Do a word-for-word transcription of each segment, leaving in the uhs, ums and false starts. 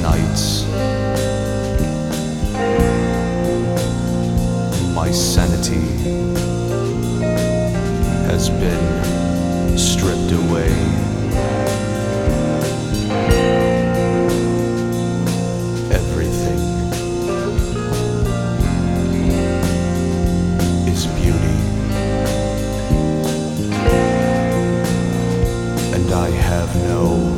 nights. My sanity has been stripped away. Everything is beauty, and I have no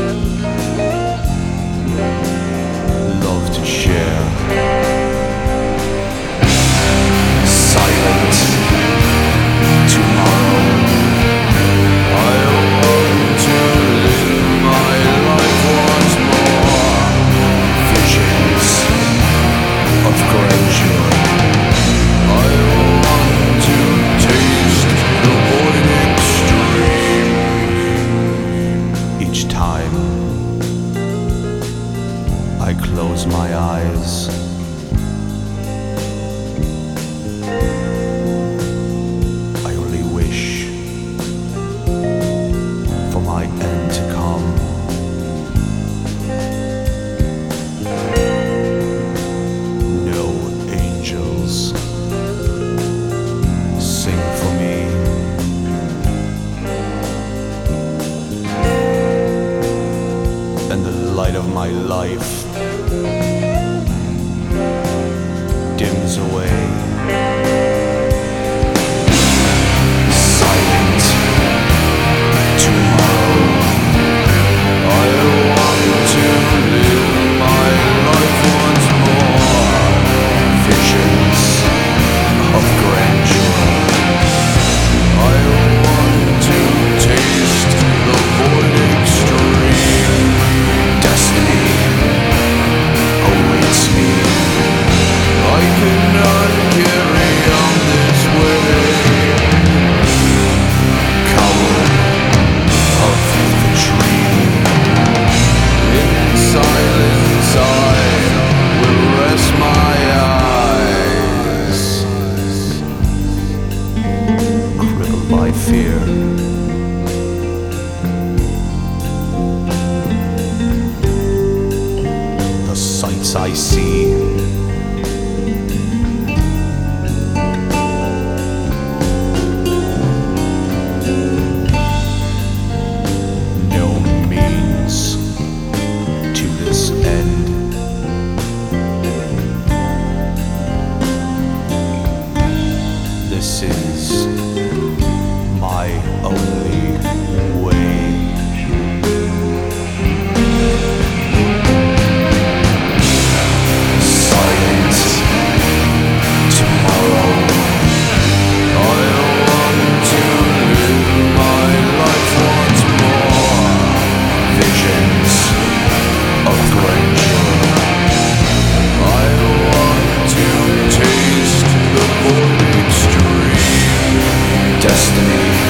love to share. Silent tomorrow, I want to live my life once more. Visions of grandeur, I want to taste the void extreme. Each time I close my eyes, I only wish for my end to come. No angels sing for me. And the light of my life dims away. Silent tomorrow, I want to live my life once more. Visions of grandeur, I want to taste the void extreme. Destiny awaits me. I cannot carry on this way. Coward of the dream, in silence I will rest my eyes. Crippled by fear, the sights I see this is my only way. Silent tomorrow, I want to live my life once more. Visions of grandeur, I want to taste the void extreme. Destiny